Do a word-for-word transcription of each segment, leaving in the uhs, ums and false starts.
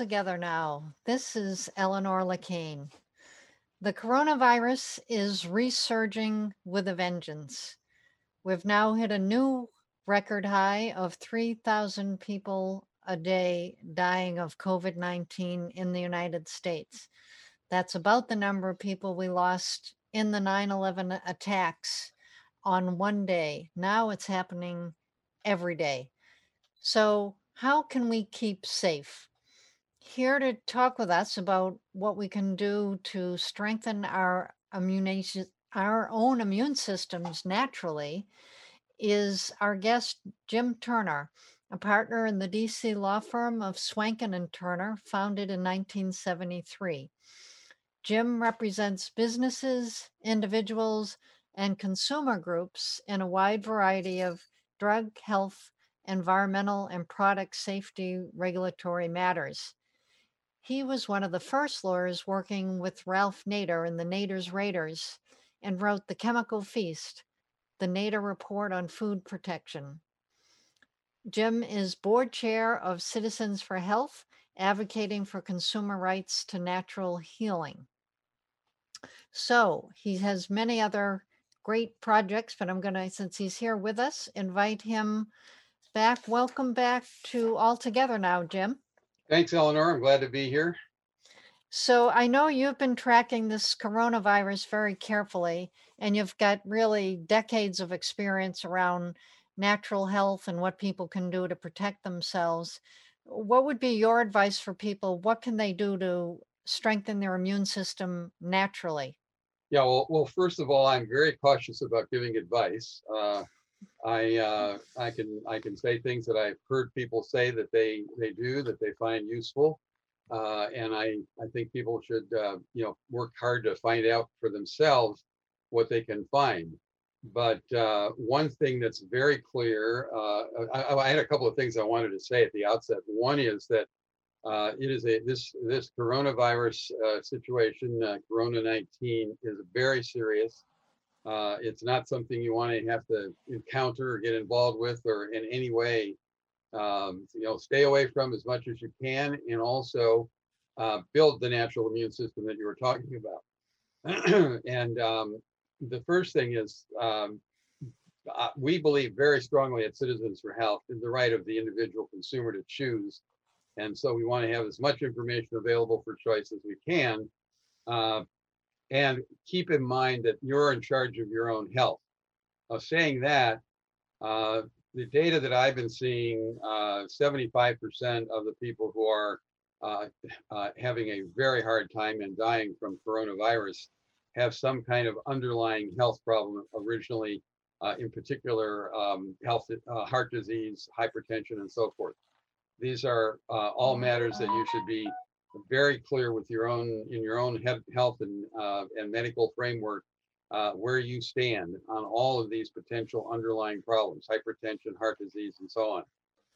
together now. This is Eleanor Lacane. The coronavirus is resurging with a vengeance. We've now hit a new record high of three thousand people a day dying of COVID nineteen in the United States. That's about the number of people we lost in the nine eleven attacks on one day. Now it's happening every day. So, how can we keep safe? Here to talk with us about what we can do to strengthen our immunation, our own immune systems naturally is our guest, Jim Turner, a partner in the D C law firm of Swanken and Turner, founded in nineteen seventy-three. Jim represents businesses, individuals, and consumer groups in a wide variety of drug, health, environmental, and product safety regulatory matters. He was one of the first lawyers working with Ralph Nader in the Nader's Raiders and wrote The Chemical Feast, the Nader Report on Food Protection. Jim is board chair of Citizens for Health, advocating for consumer rights to natural healing. So he has many other great projects, but I'm going to, since he's here with us, invite him back. Welcome back to All Together Now, Jim. Thanks, Eleanor. I'm glad to be here. So I know you've been tracking this coronavirus very carefully, and you've got really decades of experience around natural health and what people can do to protect themselves. What would be your advice for people? What can they do to strengthen their immune system naturally? Yeah, well, well, first of all, I'm very cautious about giving advice. Uh, I uh, I can I can say things that I've heard people say that they they do that they find useful, uh, and I I think people should uh, you know work hard to find out for themselves what they can find. But uh, one thing that's very clear, uh, I, I had a couple of things I wanted to say at the outset. One is that Uh, it is a this this coronavirus uh, situation, uh, Corona nineteen, is very serious. Uh, it's not something you want to have to encounter or get involved with, or in any way, um, you know, stay away from as much as you can, and also uh, build the natural immune system that you were talking about. and um, the first thing is, um, uh, we believe very strongly at Citizens for Health in the right of the individual consumer to choose, and so we want to have as much information available for choice as we can. Uh, and keep in mind that you're in charge of your own health. Uh, saying that, uh, the data that I've been seeing, uh, seventy-five percent of the people who are uh, uh, having a very hard time and dying from coronavirus have some kind of underlying health problem originally, uh, in particular, um, health, uh, heart disease, hypertension, and so forth. These are uh, all matters that you should be very clear with your own in your own health and uh, and medical framework, uh, where you stand on all of these potential underlying problems: hypertension, heart disease, and so on.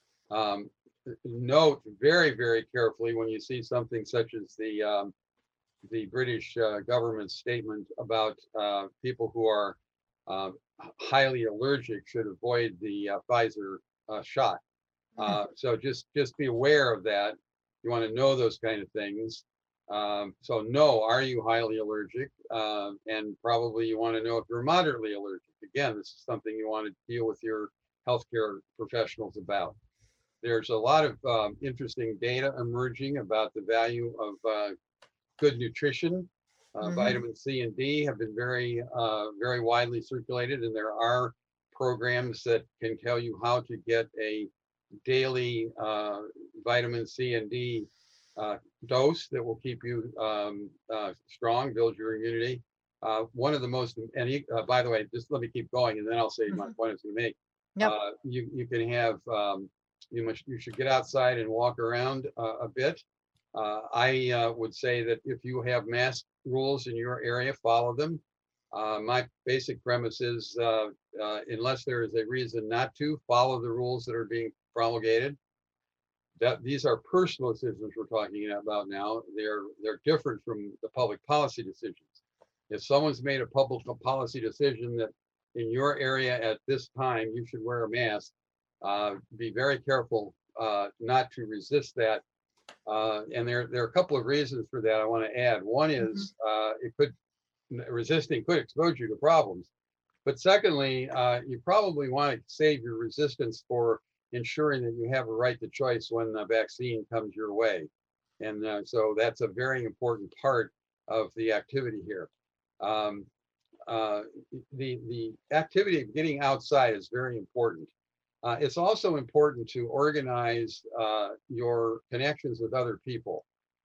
Um, Note very, very carefully when you see something such as the um, the British uh, government statement about uh, people who are uh, highly allergic should avoid the uh, Pfizer uh, shot. Mm. Uh, so just just be aware of that. You want to know those kind of things. Um, so know, are you highly allergic? Uh, and probably you want to know if you're moderately allergic. Again, this is something you want to deal with your healthcare professionals about. There's a lot of um, interesting data emerging about the value of uh, good nutrition. Uh, Mm-hmm. vitamin C and D have been very, uh, very widely circulated, and there are programs that can tell you how to get a daily uh, vitamin C and D uh, dose that will keep you um, uh, strong, build your immunity. Uh, one of the most, and he, uh, by the way, just let me keep going, and then I'll say my Mm-hmm. point I was going to make. Yep. Uh, you you can have um, you must you should get outside and walk around uh, a bit. Uh, I uh, would say that if you have mask rules in your area, follow them. Uh, my basic premise is, uh, uh, unless there is a reason not to, follow the rules that are being promulgated. That these are personal decisions we're talking about now. They're they're different from the public policy decisions. If someone's made a public policy decision that in your area at this time you should wear a mask, uh, be very careful uh, not to resist that Uh, and there, there are a couple of reasons for that I want to add. One Mhm. is uh, it could resisting could expose you to problems. But secondly, uh, you probably want to save your resistance for ensuring that you have a right to choice when the vaccine comes your way. And uh, so that's a very important part of the activity here. Um, uh, the, the activity of getting outside is very important. Uh, it's also important to organize uh, your connections with other people.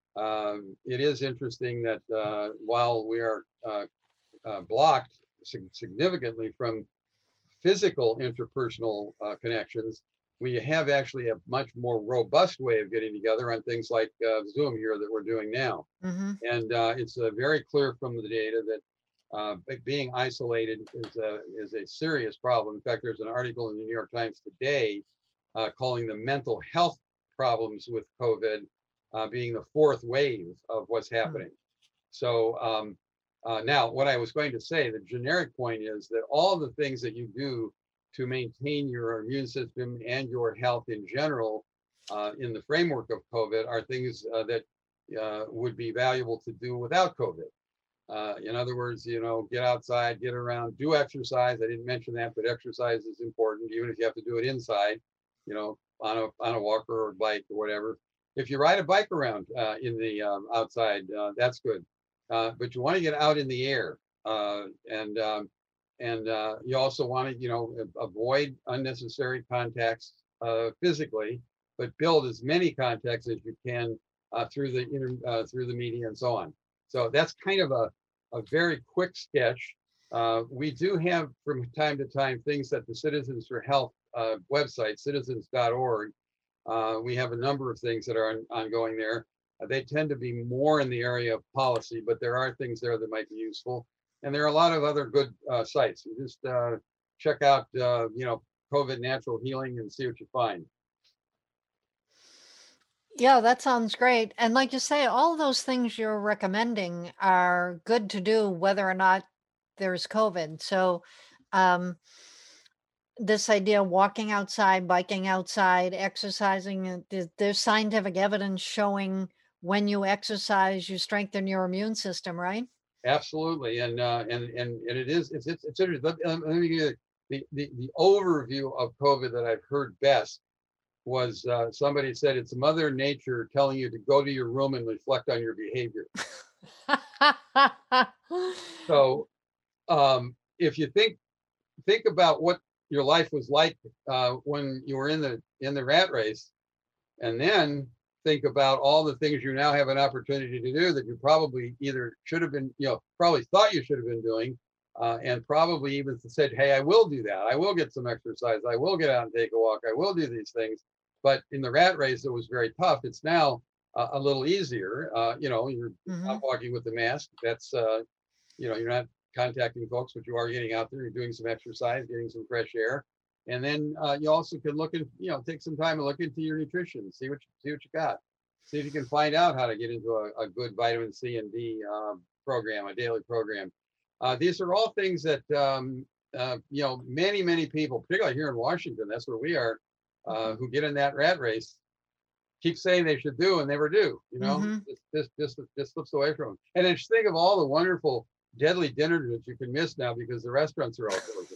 Um, it is interesting that uh, while we are uh, uh, blocked sig- significantly from physical interpersonal uh, connections, we have actually a much more robust way of getting together on things like uh, Zoom here that we're doing now. Mhm. And uh, it's uh, very clear from the data that uh, being isolated is a, is a serious problem. In fact, there's an article in the New York Times today uh, calling the mental health problems with COVID uh, being the fourth wave of what's Mm. happening. So um, uh, now, what I was going to say, the generic point is that all the things that you do to maintain your immune system and your health in general uh, in the framework of COVID are things uh, that uh, would be valuable to do without COVID. Uh, in other words, you know, get outside, get around, do exercise. I didn't mention that, but exercise is important, even if you have to do it inside, you know, on a on a walker or bike or whatever. If you ride a bike around uh, in the um, outside, uh, that's good. Uh, but you want to get out in the air, uh, and um, and uh, you also want to, you know, avoid unnecessary contacts uh, physically, but build as many contacts as you can uh, through the inter, uh, through the media and so on. So that's kind of a a very quick sketch. Uh, we do have from time to time things that the Citizens for Health uh, website, citizens dot org, uh, we have a number of things that are on, ongoing there. Uh, they tend to be more in the area of policy, but there are things there that might be useful. And there are a lot of other good uh, sites. You just uh, check out, uh, you know, COVID natural healing and see what you find. Yeah, that sounds great. And like you say, all those things you're recommending are good to do whether or not there's COVID. So, um, this idea of walking outside, biking outside, exercising, uh, there's, there's scientific evidence showing when you exercise, you strengthen your immune system, right? Absolutely, and uh, and and and it is it's it's, it's interesting. Let, um, let me give you the, the the overview of COVID that I've heard best was uh, somebody said it's Mother Nature telling you to go to your room and reflect on your behavior. So um, if you think think about what your life was like uh, when you were in the in the rat race, and then think about all the things you now have an opportunity to do that you probably either should have been, you know, probably thought you should have been doing, uh, and probably even said, "Hey, I will do that. I will get some exercise. I will get out and take a walk. I will do these things." But in the rat race, it was very tough. It's now uh, a little easier. Uh, you know, you're not Hmm. walking with the mask. That's uh, you know, you're not contacting folks, but you are getting out there, you're doing some exercise, getting some fresh air. And then uh, you also can look at, you know, take some time and look into your nutrition, see what you, see what you got. See if you can find out how to get into a, a good vitamin C and D um, program, a daily program. Uh, these are all things that, um, uh, you know, many, many people, particularly here in Washington, that's where we are, uh, who get in that rat race, keep saying they should do and never do. You know, Hmm. just just just just slips away from them. And then just think of all the wonderful deadly dinners that you can miss now because the restaurants are all closing.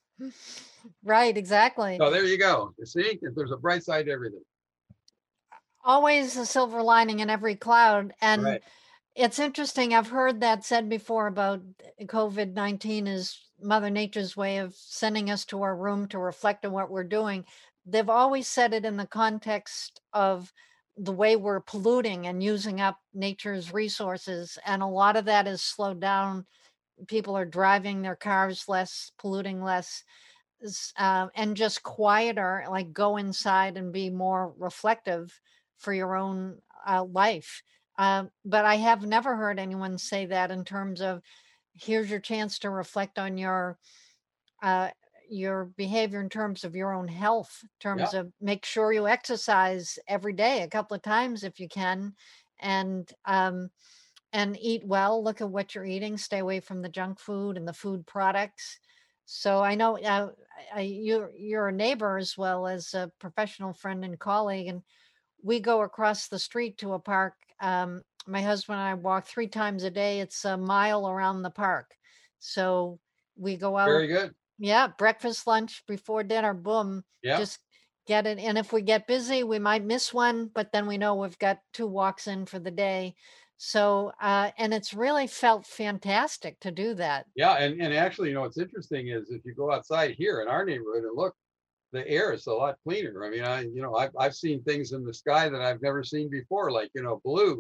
Right, exactly. So there you go. You see, there's a bright side to everything. Always a silver lining in every cloud. And Right. it's interesting. I've heard that said before about COVID nineteen is Mother Nature's way of sending us to our room to reflect on what we're doing. They've always said it in the context of the way we're polluting and using up nature's resources. And a lot of that is slowed down. People are driving their cars less, polluting less, s- uh, and just quieter, like go inside and be more reflective for your own uh, life. Um, but I have never heard anyone say that in terms of here's your chance to reflect on your uh, your behavior in terms of your own health, in Yeah. terms of make sure you exercise every day, a couple of times if you can, and um, and eat well. Look at what you're eating. Stay away from the junk food and the food products. So I know uh, I, you're you're a neighbor as well as a professional friend and colleague, and we go across the street to a park. Um, my husband and I walk three times a day. It's a mile around the park. So we go out, Very good. yeah, breakfast, lunch, before dinner, boom, Yeah. just get it. And if we get busy, we might miss one, but then we know we've got two walks in for the day. So, uh, and it's really felt fantastic to do that. Yeah. And, and actually, you know, what's interesting is if you go outside here in our neighborhood and look, the air is a lot cleaner. I mean, I, you know, I've, I've seen things in the sky that I've never seen before, like, you know, blue.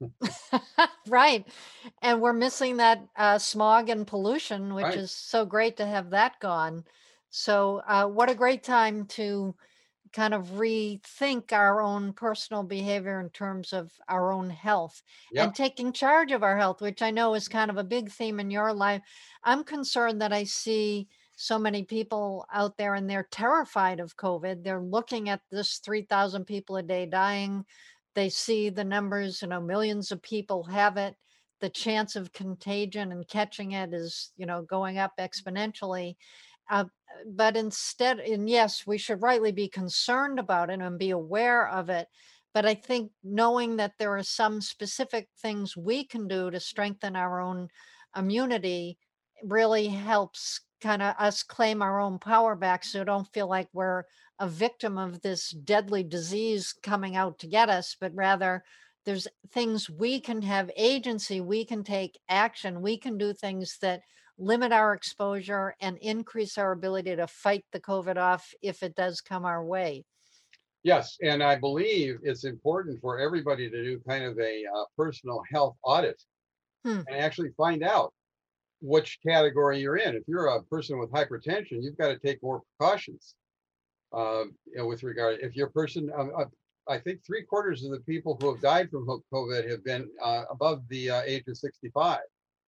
Right. And we're missing that uh, smog and pollution, which Right. is so great to have that gone. So, uh, what a great time to kind of rethink our own personal behavior in terms of our own health Yep. and taking charge of our health, which I know is kind of a big theme in your life. I'm concerned that I see so many people out there and they're terrified of COVID. They're looking at this three thousand people a day dying. They see the numbers, you know, millions of people have it. The chance of contagion and catching it is, you know, going up exponentially. Uh, but instead, and yes, we should rightly be concerned about it and be aware of it. But I think knowing that there are some specific things we can do to strengthen our own immunity really helps kind of us claim our own power back so don't feel like we're a victim of this deadly disease coming out to get us, but rather there's things we can have agency, we can take action, we can do things that limit our exposure and increase our ability to fight the COVID off if it does come our way. Yes. And I believe it's important for everybody to do kind of a uh, personal health audit Hmm. and actually find out which category you're in. If you're a person with hypertension, you've got to take more precautions uh, you know, with regard. If you're a person, uh, uh, I think three quarters of the people who have died from ho- COVID have been uh, above the uh, age of sixty-five.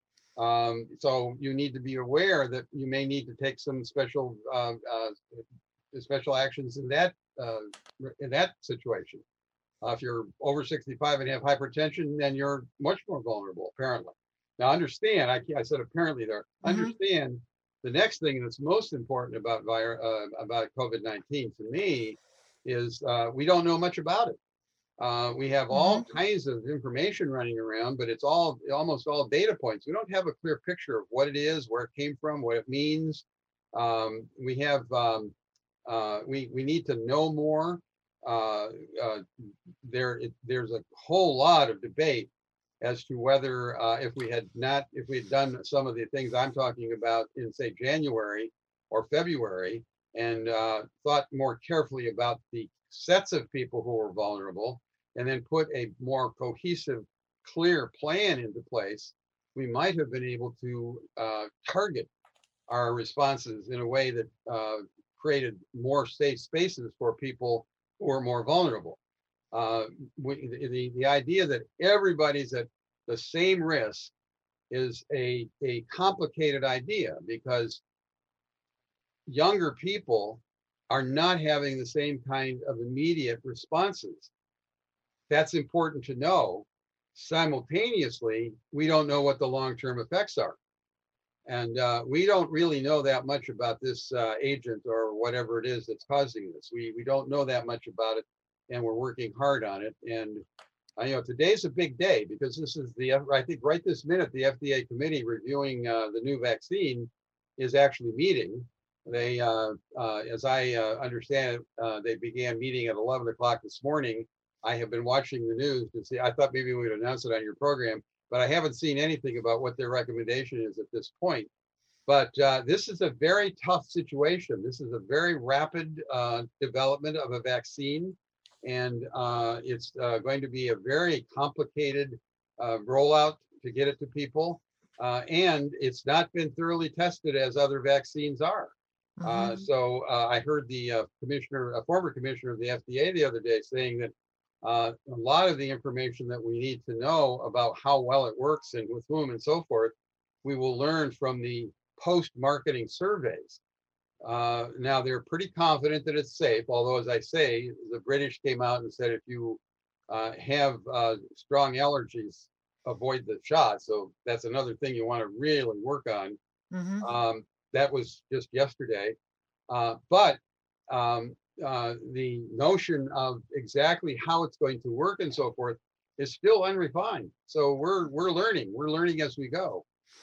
Um, so you need to be aware that you may need to take some special uh, uh, special actions in that uh, in that situation. Uh, if you're over sixty-five and have hypertension, then you're much more vulnerable, apparently. Now, understand, I, I said apparently there, Hmm. understand the next thing that's most important about vir- uh, about COVID nineteen to me is uh, we don't know much about it. Uh, we have Hmm. all kinds of information running around, but it's all almost all data points. We don't have a clear picture of what it is, where it came from, what it means. Um, we have um, uh, we we need to know more. Uh, uh, there it, there's a whole lot of debate as to whether uh, if we had not if we had done some of the things I'm talking about in say January or February and uh, thought more carefully about the sets of people who were vulnerable and then put a more cohesive, clear plan into place, we might have been able to uh, target our responses in a way that uh, created more safe spaces for people who are more vulnerable. Uh, we, the, the idea that everybody's at the same risk is a, a complicated idea because younger people are not having the same kind of immediate responses. That's important to know. Simultaneously, we don't know what the long-term effects are. And uh, we don't really know that much about this uh, agent or whatever it is that's causing this. We we don't know that much about it, and we're working hard on it. And uh, you know, today's a big day because this is the I think right this minute the F D A committee reviewing uh, the new vaccine is actually meeting. They, uh, uh, as I uh, understand it, uh, they began meeting at eleven o'clock this morning. I have been watching the news to see. I thought maybe we would announce it on your program, but I haven't seen anything about what their recommendation is at this point. But uh, this is a very tough situation. This is a very rapid uh, development of a vaccine, and uh, it's uh, going to be a very complicated uh, rollout to get it to people. Uh, and it's not been thoroughly tested as other vaccines are. Uh, Hmm. so uh, I heard the uh, commissioner, a former commissioner of the F D A the other day saying that uh, a lot of the information that we need to know about how well it works and with whom and so forth, we will learn from the post-marketing surveys. Uh, now they're pretty confident that it's safe, although as I say, the British came out and said if you uh, have uh, strong allergies, avoid the shot. So that's another thing you want to really work on. Hmm. Um, that was just yesterday. Uh, but um, uh, the notion of exactly how it's going to work and so forth is still unrefined. So we're we're learning. We're learning as we go.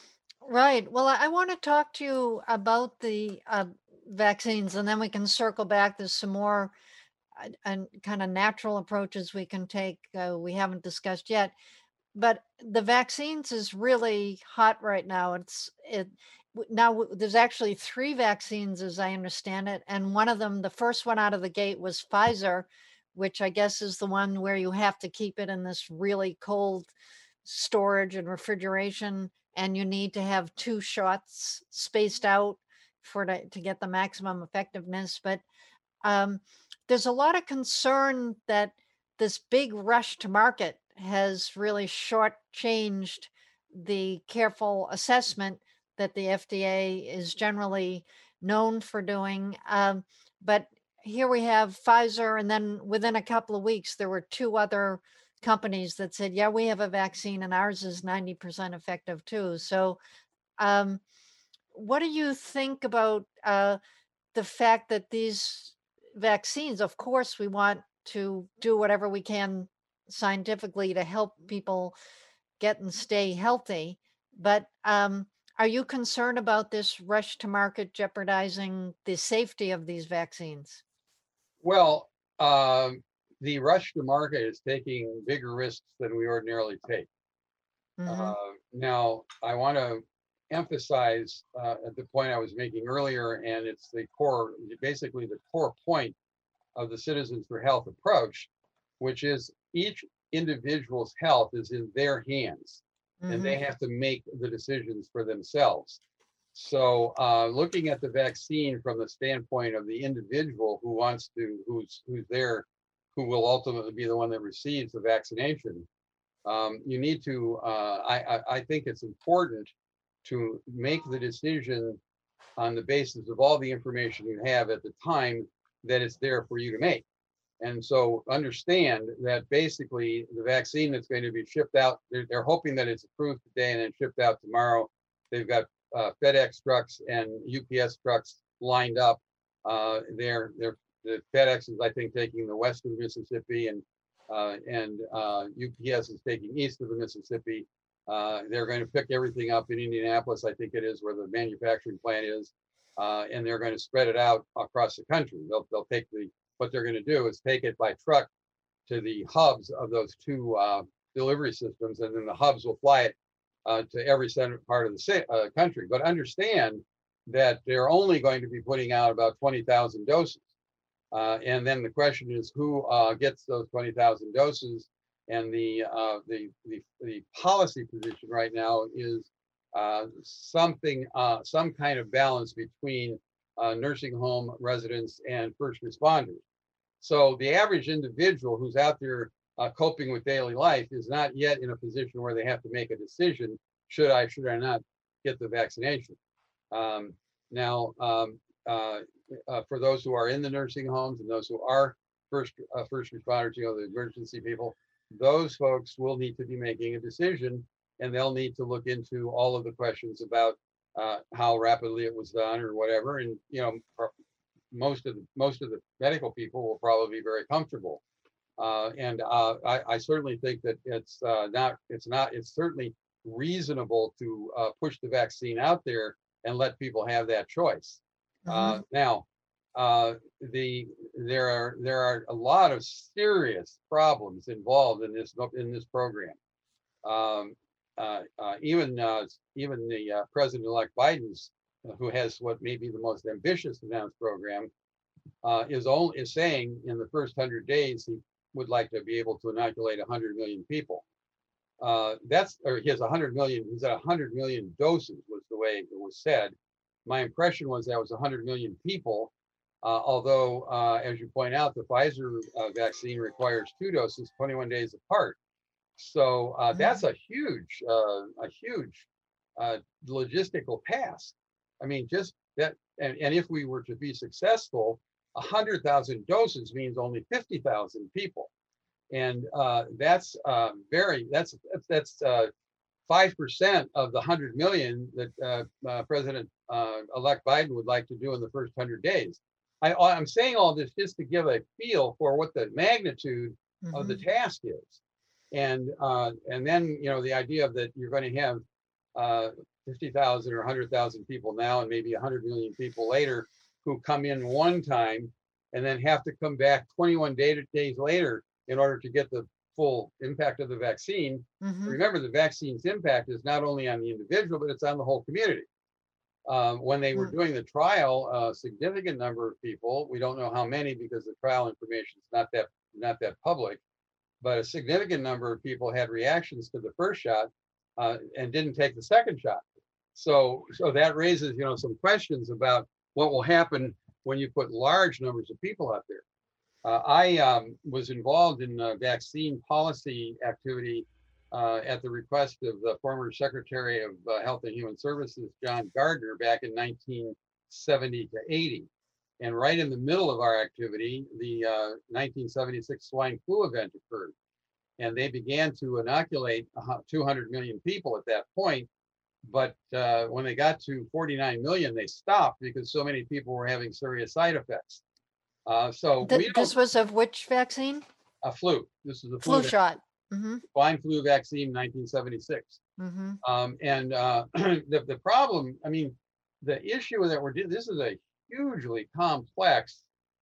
Right. Well, I, I want to talk to you about the uh, vaccines, and then we can circle back. There's some more uh, and kind of natural approaches we can take. Uh, we haven't discussed yet, but the vaccines is really hot right now. It's it w- now w- there's actually three vaccines, as I understand it, and one of them, the first one out of the gate, was Pfizer, which I guess is the one where you have to keep it in this really cold storage and refrigeration, and you need to have two shots spaced out for to, to get the maximum effectiveness. But um, there's a lot of concern that this big rush to market has really shortchanged the careful assessment that the F D A is generally known for doing. Um, but here we have Pfizer, and then within a couple of weeks, there were two other companies that said, yeah, we have a vaccine and ours is ninety percent effective too. So, um, what do you think about uh, the fact that these vaccines, of course, we want to do whatever we can scientifically to help people get and stay healthy. But um, are you concerned about this rush to market jeopardizing the safety of these vaccines? Well, um, the rush to market is taking bigger risks than we ordinarily take. Hmm. Uh, now, I want to emphasize uh, at the point I was making earlier, and it's the core, basically the core point of the Citizens for Health approach, which is each individual's health is in their hands, and Hmm. they have to make the decisions for themselves. So, uh, looking at the vaccine from the standpoint of the individual who wants to, who's who's there, who will ultimately be the one that receives the vaccination, um, you need to. Uh, I, I I think it's important to make the decision on the basis of all the information you have at the time that it's there for you to make. And so understand that basically the vaccine that's going to be shipped out, they're, they're hoping that it's approved today and then shipped out tomorrow. They've got uh, FedEx trucks and U P S trucks lined up. Uh, they're, they're, the FedEx is, I think, taking the west of the Mississippi, and uh, and uh, U P S is taking east of the Mississippi. Uh, they're going to pick everything up in Indianapolis, I think it is, where the manufacturing plant is, uh, and they're going to spread it out across the country. They'll, they'll take the what they're going to do is take it by truck to the hubs of those two uh, delivery systems, and then the hubs will fly it uh, to every center part of the uh, country. But understand that they're only going to be putting out about twenty thousand doses. Uh, and then the question is who uh, gets those twenty thousand doses? And the, uh, the, the, the policy position right now is uh, something, uh, some kind of balance between uh, nursing home residents and first responders. So the average individual who's out there uh, coping with daily life is not yet in a position where they have to make a decision: should I, should I not get the vaccination? Um, now, um, uh, uh, for those who are in the nursing homes and those who are first uh, first responders, you know, the emergency people, those folks will need to be making a decision, and they'll need to look into all of the questions about uh, how rapidly it was done or whatever. And you know, most of the most of the medical people will probably be very comfortable. Uh, and uh, I, I certainly think that it's uh, not it's not it's certainly reasonable to uh, push the vaccine out there and let people have that choice. Uh, Hmm. now, uh, the there are there are a lot of serious problems involved in this in this program. Um, uh, uh, even uh, even the uh, President-elect Biden's, uh, who has what may be the most ambitious announced program, uh, is only is saying in the first hundred days he would like to be able to inoculate one hundred million people. Uh, that's or he has one hundred million. He's at one hundred million doses was the way it was said. My impression was that was one hundred million people. Uh, although, uh, as you point out, the Pfizer uh, vaccine requires two doses twenty-one days apart. So uh, that's Hmm. a huge, uh, a huge uh, logistical task. I mean, just that, and, and if we were to be successful, a hundred thousand doses means only fifty thousand people, and uh, that's uh, very that's that's uh, five percent of the hundred million that uh, uh, President uh, elect Biden would like to do in the first hundred days. I, I'm saying all this just to give a feel for what the magnitude of the Mhm. task is. And, uh, and then, you know, the idea of that you're going to have, uh, fifty thousand or one hundred thousand people now and maybe one hundred million people later who come in one time and then have to come back twenty-one day, days later in order to get the full impact of the vaccine. Mhm. Remember, the vaccine's impact is not only on the individual, but it's on the whole community. Um, when they were Mm. doing the trial, a significant number of people, we don't know how many because the trial information is not that not that public, but a significant number of people had reactions to the first shot uh, and didn't take the second shot. So, so that raises, you know, some questions about what will happen when you put large numbers of people out there. Uh, I um, was involved in uh, vaccine policy activity uh, at the request of the former Secretary of uh, Health and Human Services, John Gardner, back in nineteen seventy to eighty. And right in the middle of our activity, the uh, nineteen seventy-six swine flu event occurred. And they began to inoculate two hundred million people at that point. But uh, when they got to forty-nine million, they stopped because so many people were having serious side effects. Uh, so Th we this don't, was of which vaccine? a flu. This is a flu, Flu vac- shot. Mhm. swine flu vaccine, nineteen seventy-six. Mhm. Um, and uh, the, the problem, I mean, the issue that we're doing, this is a hugely complex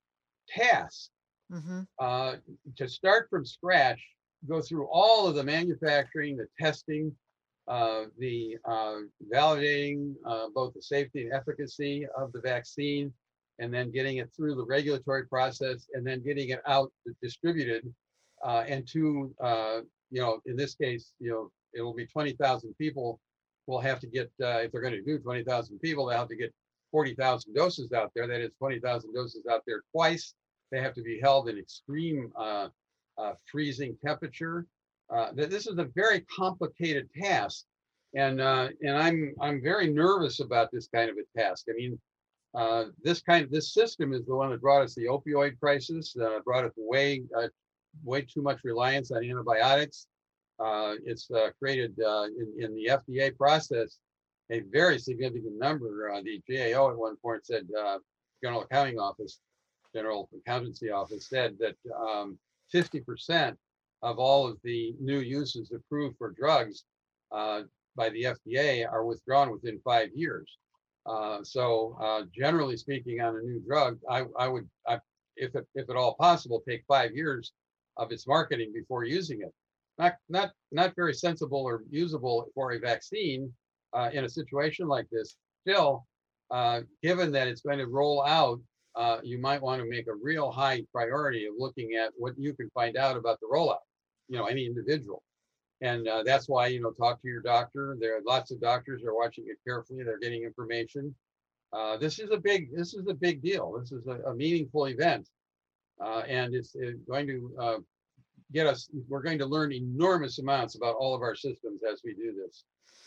task Mhm. uh, to start from scratch, go through all of the manufacturing, the testing, uh, the uh, validating uh, both the safety and efficacy of the vaccine, and then getting it through the regulatory process, and then getting it out distributed, uh, and to, uh, you know, in this case, you know, it will be twenty thousand people will have to get, uh, if they're going to do twenty thousand people, they'll have to get forty thousand doses out there. That is twenty thousand doses out there twice. They have to be held in extreme uh, uh, freezing temperature. Uh, this is a very complicated task, and uh, and I'm I'm very nervous about this kind of a task. I mean, uh, this kind of this system is the one that brought us the opioid crisis, uh, brought us way uh, way too much reliance on antibiotics. Uh, it's uh, created uh, in, in the F D A process a very significant number. Uh, the G A O at one point said, uh, General Accounting Office, General Accountancy Office said that um, fifty percent of all of the new uses approved for drugs uh, by the F D A are withdrawn within five years. Uh, so uh, generally speaking, on a new drug, I, I would, I, if, it, if at all possible, take five years of its marketing before using it. Not, not, not very sensible or usable for a vaccine uh, in a situation like this. Still, uh, given that it's going to roll out, uh, you might want to make a real high priority of looking at what you can find out about the rollout, you know, any individual. And uh, that's why, you know, talk to your doctor. There are lots of doctors who are watching it carefully. They're getting information. Uh, this is a big, this is a big deal. This is a, a meaningful event. Uh, and it's, it's going to uh, get us, we're going to learn enormous amounts about all of our systems as we do this.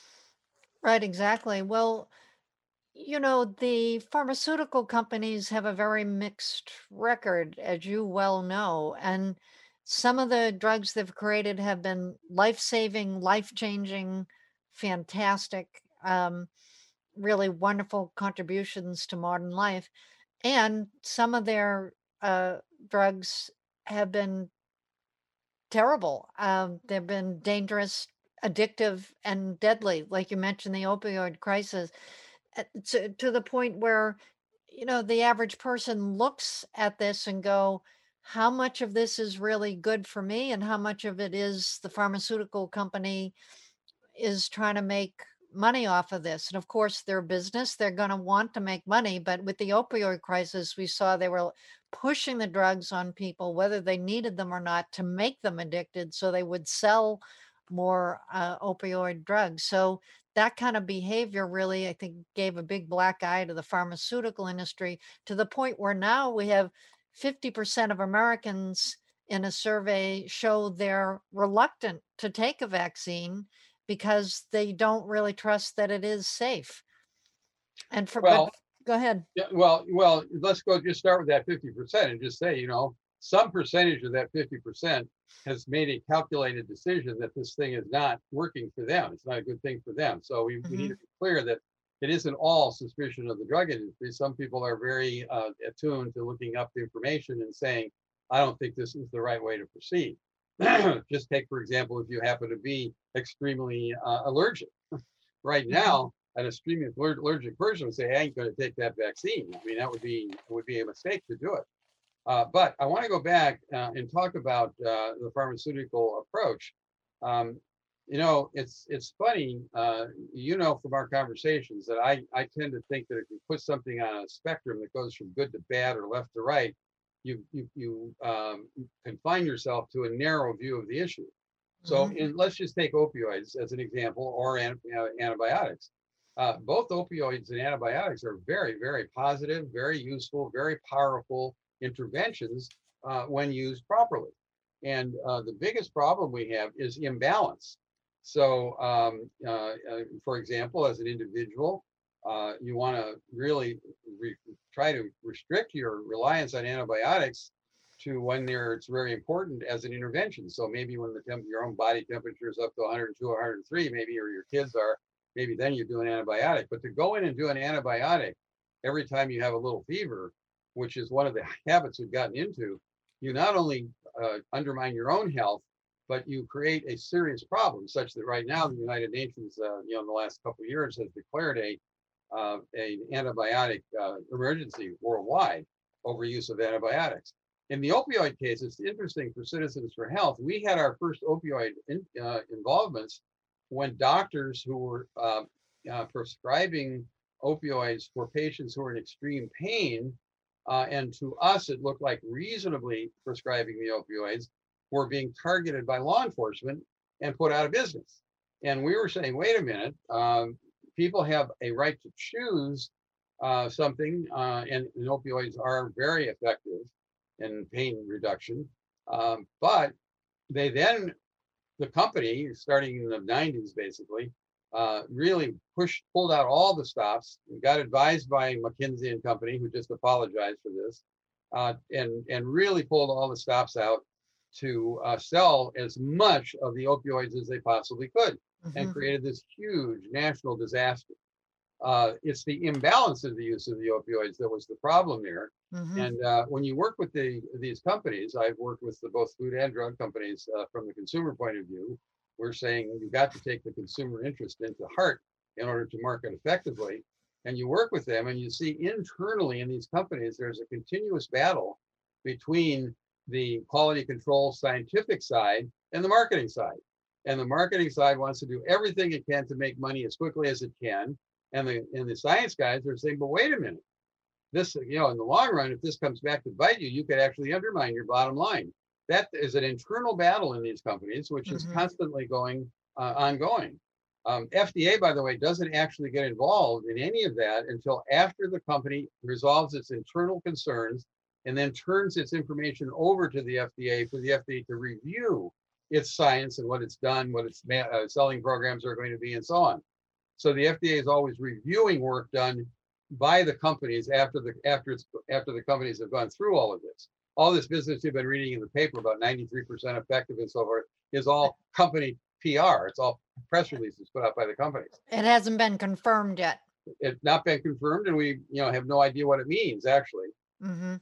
Right, exactly. Well, you know, the pharmaceutical companies have a very mixed record, as you well know, and some of the drugs they've created have been life-saving, life-changing, fantastic, um, really wonderful contributions to modern life. And some of their uh, drugs have been terrible. Um, they've been dangerous, addictive, and deadly. Like you mentioned, the opioid crisis, uh, to, to the point where, you know, the average person looks at this and go, how much of this is really good for me, and how much of it is the pharmaceutical company is trying to make money off of this. And of course, their business, they're going to want to make money. But with the opioid crisis, we saw they were pushing the drugs on people, whether they needed them or not, to make them addicted so they would sell more uh, opioid drugs. So that kind of behavior really, I think, gave a big black eye to the pharmaceutical industry, to the point where now we have fifty percent of Americans in a survey show they're reluctant to take a vaccine because they don't really trust that it is safe. And for but Well, go ahead. yeah, well, well, let's go just start with that fifty percent and just say, you know, some percentage of that fifty percent has made a calculated decision that this thing is not working for them. It's not a good thing for them. So we, we need to Mhm. be clear that it isn't all suspicion of the drug industry. Some people are very uh, attuned to looking up the information and saying, I don't think this is the right way to proceed. Just take, for example, if you happen to be extremely uh, allergic. Right Mhm. now, an extremely aller- allergic person would say, I ain't going to take that vaccine. I mean, that would be would be a mistake to do it. Uh, but I want to go back uh, and talk about uh, the pharmaceutical approach. Um, you know, it's it's funny. Uh, you know from our conversations that I I tend to think that if you put something on a spectrum that goes from good to bad or left to right, you you you um, confine yourself to a narrow view of the issue. So Mhm. in, let's just take opioids as an example, or an, uh, antibiotics. Uh, both opioids and antibiotics are very, very positive, very useful, very powerful interventions uh, when used properly. And uh, the biggest problem we have is imbalance. So, um, uh, uh, for example, as an individual, uh, you want to really re- try to restrict your reliance on antibiotics to when there it's very important as an intervention. So maybe when the temp, your own body temperature is up to one oh two or one oh three, maybe, or your kids are, maybe then you do an antibiotic. But to go in and do an antibiotic every time you have a little fever, which is one of the habits we've gotten into, you not only uh, undermine your own health, but you create a serious problem, such that right now the United Nations, uh, you know, in the last couple of years, has declared a uh, an antibiotic uh, emergency worldwide over use of antibiotics. In the opioid case, it's interesting for Citizens for Health. We had our first opioid in, uh, involvements when doctors who were uh, uh, prescribing opioids for patients who were in extreme pain, uh, and to us, it looked like reasonably prescribing the opioids, were being targeted by law enforcement and put out of business. And we were saying, wait a minute, um, people have a right to choose uh, something, uh, and, and opioids are very effective in pain reduction. Um, but they then, the company, starting in the nineties, basically, uh, really pushed, pulled out all the stops, got advised by McKinsey and Company, who just apologized for this, uh, and and really pulled all the stops out to uh, sell as much of the opioids as they possibly could, and Mhm. created this huge national disaster. Uh, it's the imbalance of the use of the opioids that was the problem there. Mhm. And uh, when you work with the these companies, I've worked with the, both food and drug companies uh, from the consumer point of view. We're saying you've got to take the consumer interest into heart in order to market effectively. And you work with them, and you see internally in these companies, there's a continuous battle between the quality control scientific side and the marketing side. And the marketing side wants to do everything it can to make money as quickly as it can, and the and the science guys are saying, but wait a minute, this, you know, in the long run, if this comes back to bite you, you could actually undermine your bottom line. That is an internal battle in these companies, which is Mhm. constantly going uh, ongoing. Um, F D A, by the way, doesn't actually get involved in any of that until after the company resolves its internal concerns and then turns its information over to the F D A for the F D A to review its science and what it's done, what its uh, selling programs are going to be, and so on. So the F D A is always reviewing work done by the companies after the after it's after the companies have gone through all of this. All this business you've been reading in the paper about ninety-three percent effective and so forth is all company P R. It's all press releases put out by the companies. It hasn't been confirmed yet. It's not been confirmed, and we, you know, have no idea what it means actually. Mhm.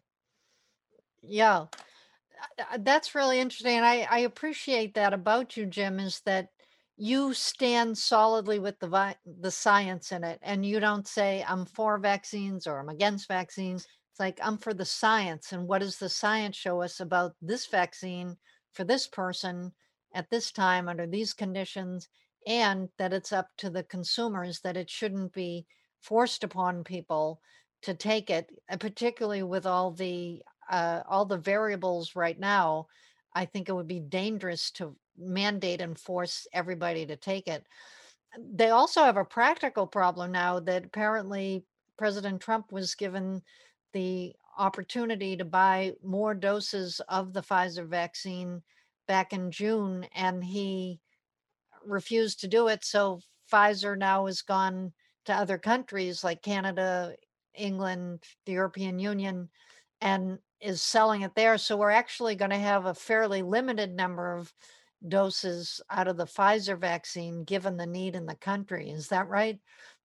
Yeah. Uh, That's really interesting. And I, I appreciate that about you, Jim, is that you stand solidly with the vi- the science in it, and you don't say I'm for vaccines or I'm against vaccines. It's like I'm for the science, and what does the science show us about this vaccine for this person at this time under these conditions, and that it's up to the consumers, that it shouldn't be forced upon people to take it, uh, particularly with all the uh, all the variables right now. I think it would be dangerous to mandate and force everybody to take it. They also have a practical problem now that apparently President Trump was given the opportunity to buy more doses of the Pfizer vaccine back in June, and he refused to do it. So Pfizer now has gone to other countries like Canada, England, the European Union, and is selling it there. So we're actually going to have a fairly limited number of doses out of the Pfizer vaccine given the need in the country. Is that right?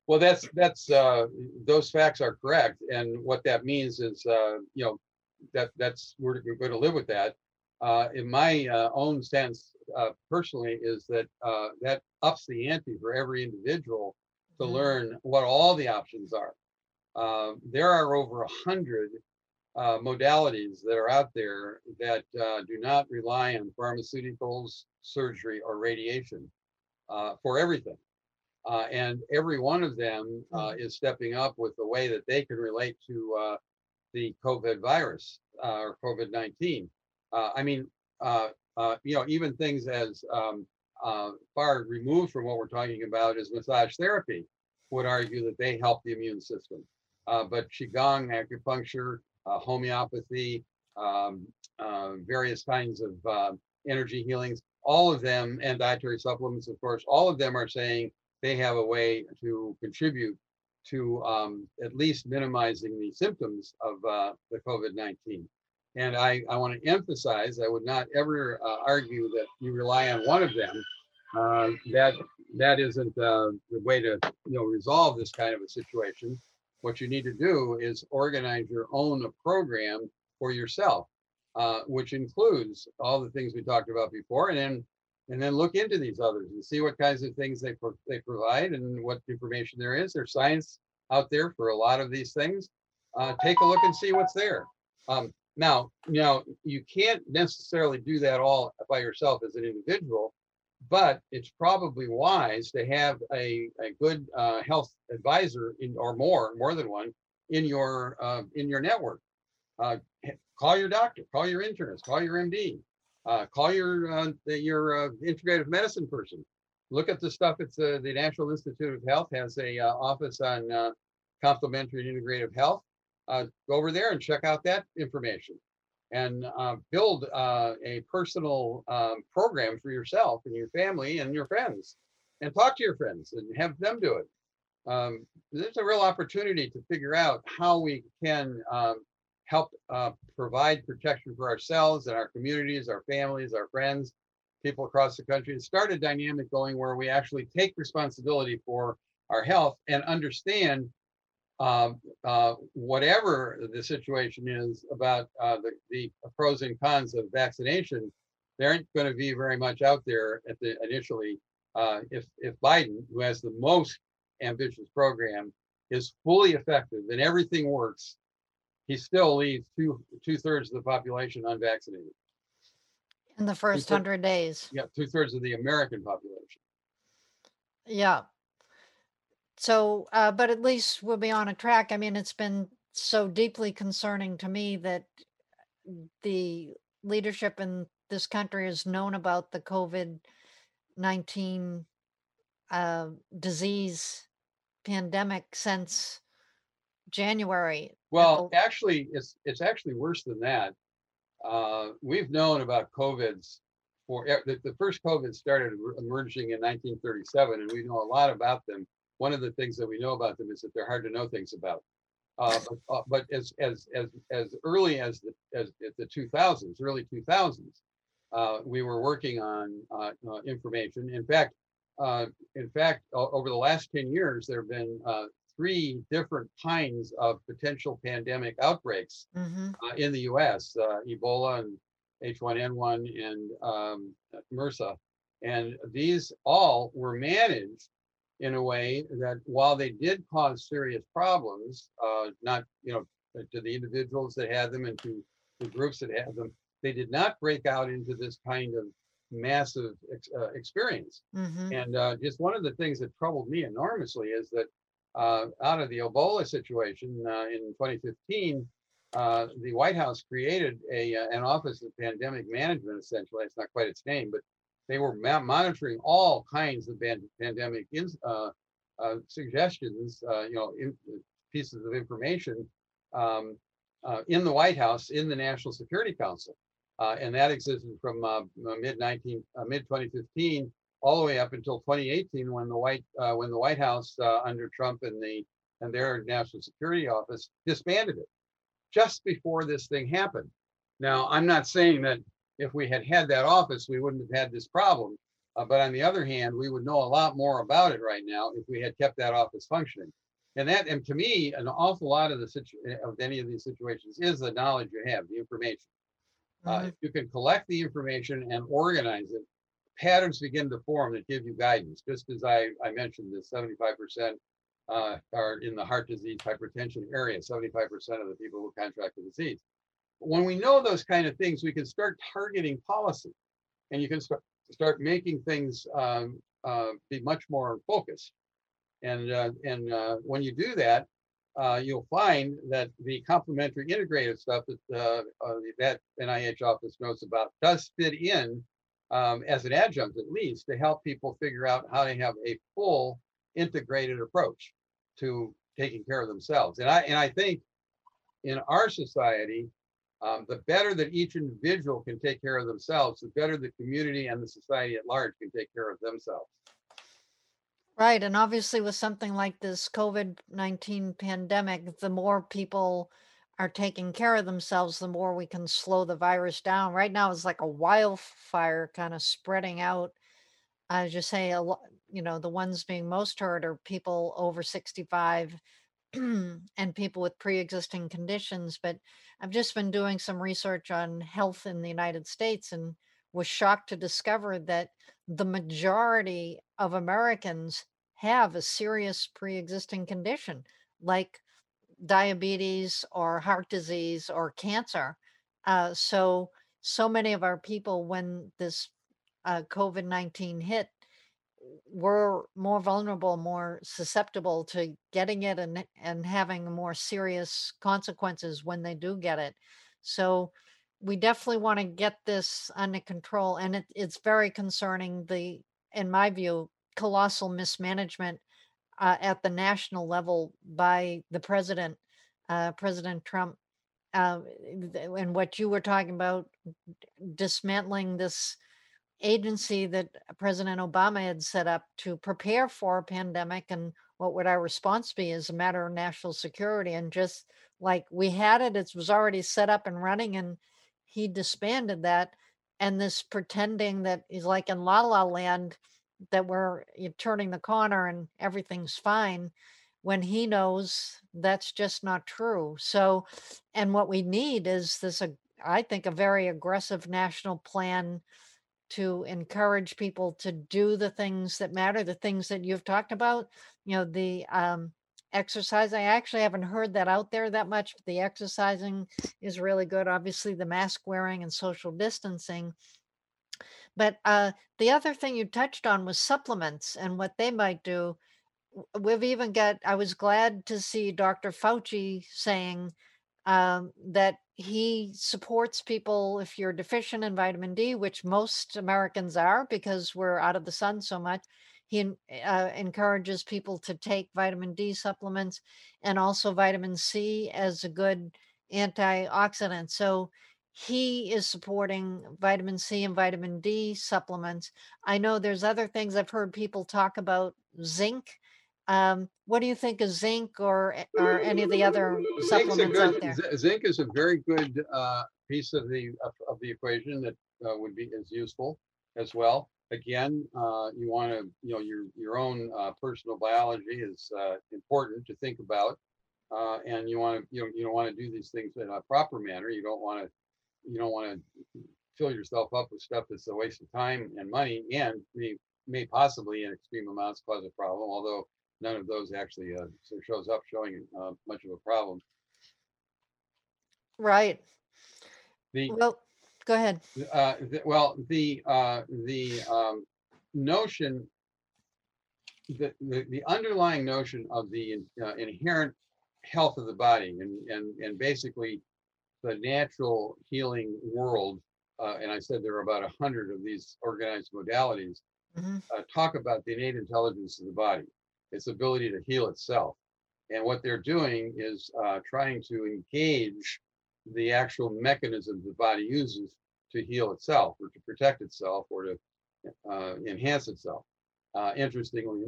Well, that's that's uh, those facts are correct, and what that means is, uh, you know, that that's we're, we're going to live with that. Uh, in my uh, own sense, uh, personally, is that uh, that ups the ante for every individual to Mm. learn what all the options are. Uh, there are over a hundred uh, modalities that are out there that uh, do not rely on pharmaceuticals, surgery, or radiation uh, for everything. Uh, and every one of them uh, Mm. is stepping up with the way that they can relate to uh, the COVID virus uh, or COVID nineteen. Uh, I mean, uh, uh, you know, even things as um, uh, far removed from what we're talking about as massage therapy would argue that they help the immune system. Uh, but Qigong, acupuncture, uh, homeopathy, um, uh, various kinds of uh, energy healings, all of them, and dietary supplements, of course, all of them are saying they have a way to contribute to um, at least minimizing the symptoms of uh, the COVID nineteen. And I, I want to emphasize, I would not ever uh, argue that you rely on one of them. Uh, that that isn't uh, the way to you know resolve this kind of a situation. What you need to do is organize your own program for yourself, uh, which includes all the things we talked about before, and then and then look into these others and see what kinds of things they pro- they provide and what information there is. There's science out there for a lot of these things. Uh, take a look and see what's there. Um, now, you know, you can't necessarily do that all by yourself as an individual, but it's probably wise to have a, a good uh, health advisor in, or more, more than one in your uh, in your network. Uh, call your doctor, call your internist, call your M D, uh, call your uh, your uh, integrative medicine person. Look at the stuff. It's uh, the National Institute of Health has a uh, office on uh, complementary and integrative health. Uh, go over there and check out that information, and uh, build uh, a personal um, program for yourself and your family and your friends, and talk to your friends and have them do it. Um, there's a real opportunity to figure out how we can um, help uh, provide protection for ourselves and our communities, our families, our friends, people across the country, and start a dynamic going where we actually take responsibility for our health and understand uh, uh, whatever the situation is about uh, the, the pros and cons of vaccination. There aren't going to be very much out there at the initially. Uh, if if Biden, who has the most ambitious program, is fully effective and everything works, he still leaves two two thirds of the population unvaccinated. In the first Two-thirds, hundred days. yeah, two thirds of the American population. Yeah. So, uh, but at least we'll be on a track. I mean, it's been so deeply concerning to me that the leadership in this country has known about the COVID nineteen uh, disease pandemic since January at Well, the. actually, it's it's actually worse than that. Uh, we've known about COVIDs for e- the, the first COVID started er- emerging in nineteen thirty-seven, and we know a lot about them. One of the things that we know about them is that they're hard to know things about. Uh, but, uh, but as as as as early as the as the two thousands, early two thousands, uh, we were working on uh, uh, information. In fact, uh, in fact, o- over the last ten years, there have been uh, three different kinds of potential pandemic outbreaks Mhm. uh, in the U S, uh, Ebola and H one N one and um, MRSA. And these all were managed in a way that while they did cause serious problems, uh, not, you know, to the individuals that had them and to the groups that had them, they did not break out into this kind of massive ex- uh, experience. Mhm. And uh, just one of the things that troubled me enormously is that uh, out of the Ebola situation uh, in twenty fifteen, uh, the White House created a uh, an Office of Pandemic Management. Essentially, it's not quite its name, but they were ma- monitoring all kinds of pan- pandemic ins uh, uh, suggestions, uh, you know, in, pieces of information um, uh, in the White House, in the National Security Council, uh, and that existed from uh, mid nineteen, uh, mid twenty fifteen all the way up until twenty eighteen, when the White uh, when the White House uh, under Trump and the and their National Security Office disbanded it just before this thing happened. Now, I'm not saying that if we had had that office, we wouldn't have had this problem, Uh, but on the other hand, we would know a lot more about it right now if we had kept that office functioning. And that, and to me, an awful lot of the situ of any of these situations is the knowledge you have, the information. Uh, Mhm. if you can collect the information and organize it, patterns begin to form that give you guidance. Just as I, I mentioned, the seventy-five percent uh, are in the heart disease, hypertension area, seventy-five percent of the people who contract the disease. When we know those kind of things, we can start targeting policy, and you can start start making things um, uh, be much more focused. And uh, and uh, when you do that, uh, you'll find that the complementary integrative stuff that uh, uh, that N I H office knows about does fit in um, as an adjunct, at least, to help people figure out how to have a full integrated approach to taking care of themselves. And I and I think in our society, um, the better that each individual can take care of themselves, the better the community and the society at large can take care of themselves. Right, and obviously with something like this COVID nineteen pandemic, the more people are taking care of themselves, the more we can slow the virus down. Right now, it's like a wildfire kind of spreading out. As you say, a lot, you know, the ones being most hurt are people over sixty-five and people with pre-existing conditions. But I've just been doing some research on health in the United States and was shocked to discover that the majority of Americans have a serious pre-existing condition like diabetes or heart disease or cancer. Uh, so, so many of our people, when this uh, COVID nineteen hit, we're more vulnerable, more susceptible to getting it and and having more serious consequences when they do get it. So we definitely want to get this under control, and it, it's very concerning. The, in my view, colossal mismanagement uh, at the national level by the president, uh, President Trump. Uh, and what you were talking about, dismantling this agency that President Obama had set up to prepare for a pandemic, and what would our response be as a matter of national security. And just like we had it, it was already set up and running, and he disbanded that. And this pretending that is like in La La Land, that we're you're turning the corner and everything's fine, when he knows that's just not true. So, and what we need is this, uh, I think, a very aggressive national plan to encourage people to do the things that matter, the things that you've talked about, you know, the um, exercise. I actually haven't heard that out there that much, but the exercising is really good. Obviously, the mask wearing and social distancing. But uh, the other thing you touched on was supplements and what they might do. W- We've even got, I was glad to see Doctor Fauci saying um, that he supports people if you're deficient in vitamin D, which most Americans are because we're out of the sun so much. He en- uh, encourages people to take vitamin D supplements and also vitamin C as a good antioxidant. So he is supporting vitamin C and vitamin D supplements. I know there's other things I've heard people talk about, zinc. Um, what do you think of zinc or a- or any of the other Zinc's a supplements good, out there? z- zinc is a very good uh, piece of the of, of the equation that uh, would be is useful as well. Again, uh, you want to, you know, your your own uh, personal biology is uh, important to think about, uh, and you want to, you know, you don't want to do these things in a proper manner. You don't want to, you don't want to fill yourself up with stuff that's a waste of time and money, and may may possibly in extreme amounts cause a problem. Although none of those actually uh, so shows up showing uh, much of a problem. Right. The Well, go ahead. uh, the, well, the uh, the um, notion, the, the the underlying notion of the uh, inherent health of the body and and and basically the natural healing world. Uh, and I said there are about a hundred of these organized modalities. Mhm. Uh, talk about the innate intelligence of the body, its ability to heal itself. And what they're doing is uh, trying to engage the actual mechanisms the body uses to heal itself or to protect itself or to uh, enhance itself. Uh, interestingly,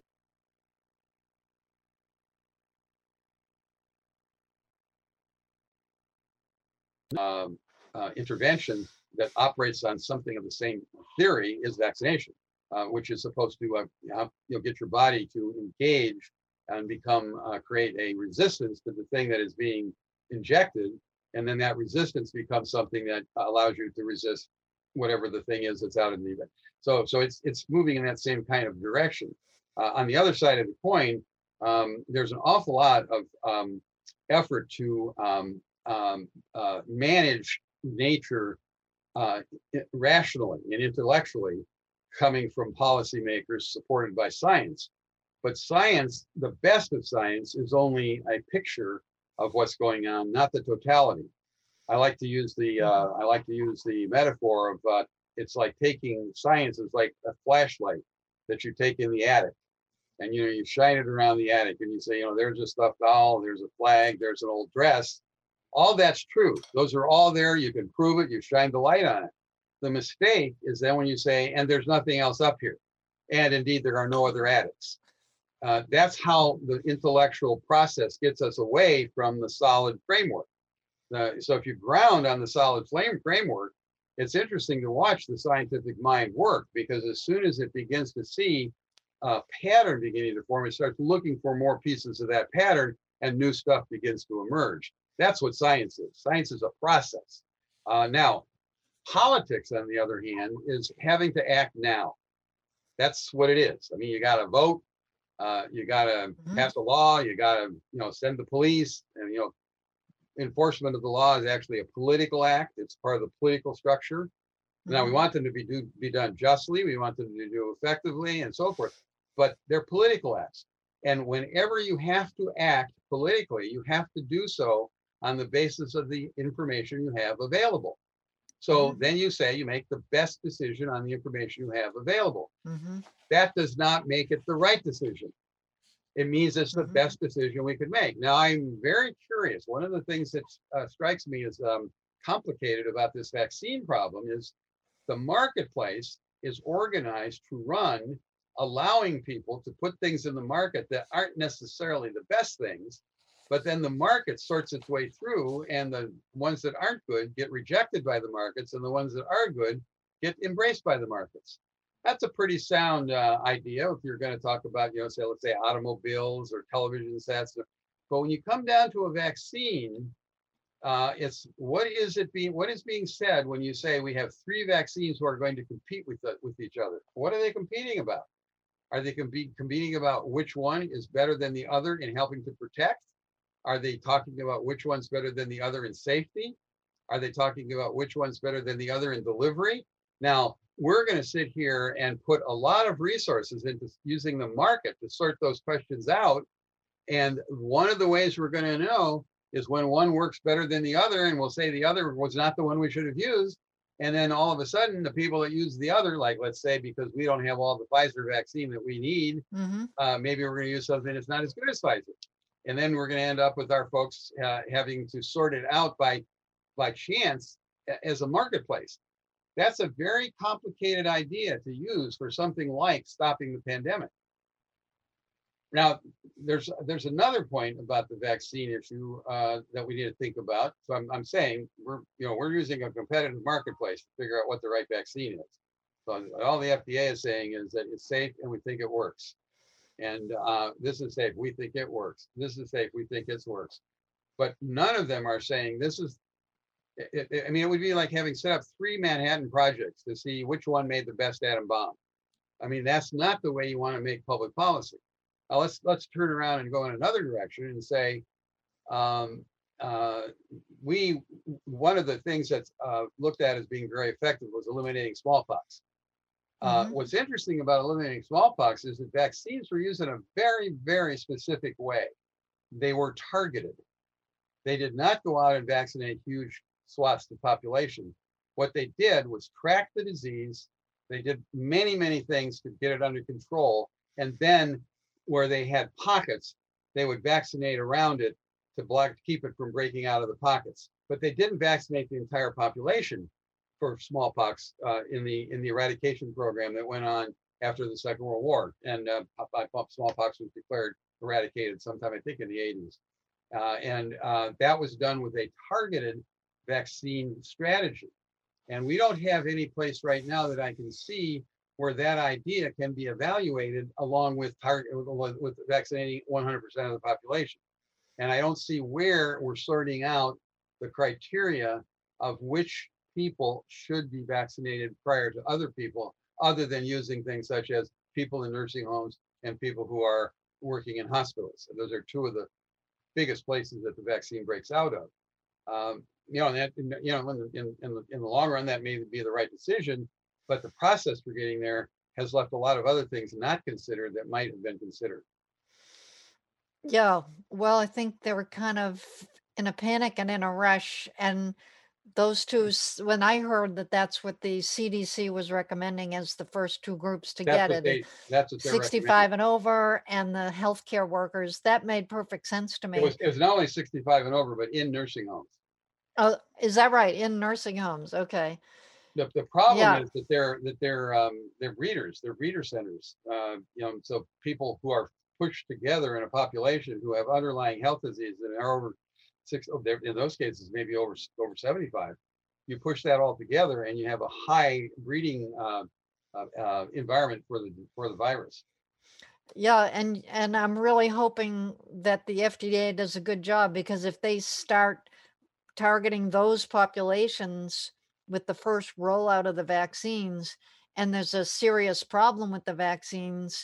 um, uh, intervention that operates on something of the same theory is vaccination. uh, which is supposed to uh, you know, get your body to engage and become uh, create a resistance to the thing that is being injected, and then that resistance becomes something that allows you to resist whatever the thing is that's out in the event. So, so it's it's moving in that same kind of direction. Uh, on the other side of the coin, um, there's an awful lot of um, effort to um, um, uh, manage nature uh, rationally and intellectually, coming from policymakers supported by science. But science, the best of science, is only a picture of what's going on, not the totality. I like to use the uh, I like to use the metaphor of uh, it's like taking science is like a flashlight that you take in the attic, and you know you shine it around the attic, and you say, you know, there's a stuffed doll, there's a flag, there's an old dress. All that's true. Those are all there. You can prove it. You shine the light on it. The mistake is then when you say, and there's nothing else up here, and indeed there are no other attics. Uh, that's how the intellectual process gets us away from the solid framework. Uh, so if you ground on the solid flame framework, it's interesting to watch the scientific mind work, because as soon as it begins to see a pattern beginning to form, it starts looking for more pieces of that pattern, and new stuff begins to emerge. That's what science is. Science is a process. Uh, now, politics, on the other hand, is having to act now. That's what it is. I mean, you got to vote. Uh, you got to Mhm. pass a law. You got to, you know, send the police, and you know, enforcement of the law is actually a political act. It's part of the political structure. Now, we Mhm. want them to be do, be done justly. We want them to do effectively, and so forth. But they're political acts. And whenever you have to act politically, you have to do so on the basis of the information you have available. So Mhm. then you say you make the best decision on the information you have available. Mhm. That does not make it the right decision. It means it's the Mhm. best decision we could make. Now, I'm very curious. One of the things that uh, strikes me as um, complicated about this vaccine problem is the marketplace is organized to run, allowing people to put things in the market that aren't necessarily the best things, but then the market sorts its way through, and the ones that aren't good get rejected by the markets, and the ones that are good get embraced by the markets. That's a pretty sound uh, idea if you're going to talk about, you know, say, let's say automobiles or television sets. But when you come down to a vaccine, uh, it's what is it being what is being said when you say we have three vaccines who are going to compete with the, with each other? What are they competing about? Are they comp- competing about which one is better than the other in helping to protect? Are they talking about which one's better than the other in safety? Are they talking about which one's better than the other in delivery? Now, we're going to sit here and put a lot of resources into using the market to sort those questions out. And one of the ways we're going to know is when one works better than the other, and we'll say the other was not the one we should have used. And then all of a sudden, the people that use the other, like let's say because we don't have all the Pfizer vaccine that we need, Mhm. uh, maybe we're going to use something that's not as good as Pfizer. And then we're going to end up with our folks uh, having to sort it out by by chance as a marketplace. That's a very complicated idea to use for something like stopping the pandemic. Now, there's there's another point about the vaccine issue uh, that we need to think about. So I'm, I'm saying we're you know we're using a competitive marketplace to figure out what the right vaccine is. So all the F D A is saying is that it's safe and we think it works. And uh, this is safe. We think it works. This is safe. We think it works. But none of them are saying this is. It, it, I mean, it would be like having set up three Manhattan projects to see which one made the best atom bomb. I mean, that's not the way you want to make public policy. Now let's let's turn around and go in another direction and say, um, uh, we one of the things that's uh, looked at as being very effective was eliminating smallpox. Uh, Mhm. what's interesting about eliminating smallpox is that vaccines were used in a very, very specific way. They were targeted. They did not go out and vaccinate huge swaths of the population. What they did was track the disease. They did many, many things to get it under control. And then where they had pockets, they would vaccinate around it to block, keep it from breaking out of the pockets. But they didn't vaccinate the entire population for smallpox uh, in the in the eradication program that went on after the Second World War. And uh, smallpox was declared eradicated sometime, I think, in the eighties. Uh, and uh, that was done with a targeted vaccine strategy. And we don't have any place right now that I can see where that idea can be evaluated along with target with, with vaccinating one hundred percent of the population. And I don't see where we're sorting out the criteria of which people should be vaccinated prior to other people, other than using things such as people in nursing homes and people who are working in hospitals. And those are two of the biggest places that the vaccine breaks out of. Um, you know, and that, you know, in the, in, in, the, in the long run, that may be the right decision, but the process for getting there has left a lot of other things not considered that might have been considered. Yeah, well, I think they were kind of in a panic and in a rush, and those two, s- when I heard that that's what the C D C was recommending as the first two groups to That's get what it, uh, they, that's what they're recommending. sixty-five and over and the healthcare workers, that made perfect sense to It was, me. it was not only sixty-five and over, but in nursing homes. Oh, is that right? In nursing homes? Okay. The, the problem Yeah, is that they're, that they're, um, they're breeders, they're breeder centers. Uh, you know, so people who are pushed together in a population who have underlying health disease and are over six, oh, they're- in those cases, maybe over, over seventy-five. You push that all together and you have a high breeding, uh, uh, uh, environment for the, for the virus. yeah, and and I'm really hoping that the F D A does a good job, because if they start targeting those populations with the first rollout of the vaccines, and there's a serious problem with the vaccines,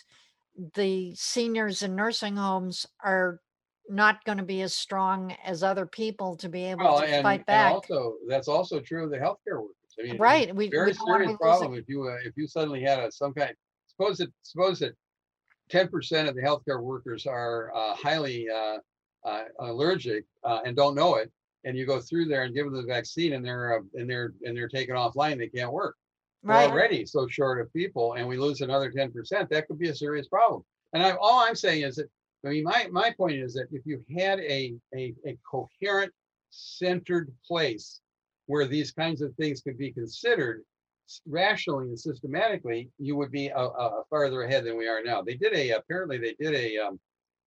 the seniors in nursing homes are not going to be as strong as other people to be able Well, to and, fight and back. also, that's also true of the healthcare workers. I mean, it's Right. a We we very don't want to serious be problem losing. if you, uh, if you suddenly had a, some kind, suppose that, suppose that ten percent of the healthcare workers are uh, highly uh, uh, allergic uh, and don't know it, and you go through there and give them the vaccine, and they're uh, and they're and they're taken offline. They can't work. We're Right. already so short of people, and we lose another ten percent. That could be a serious problem. And I, all I'm saying is that, I mean, my my point is that if you had a a, a coherent, centered place where these kinds of things could be considered rationally and systematically, you would be a, a farther ahead than we are now. They did a, apparently they did a, um,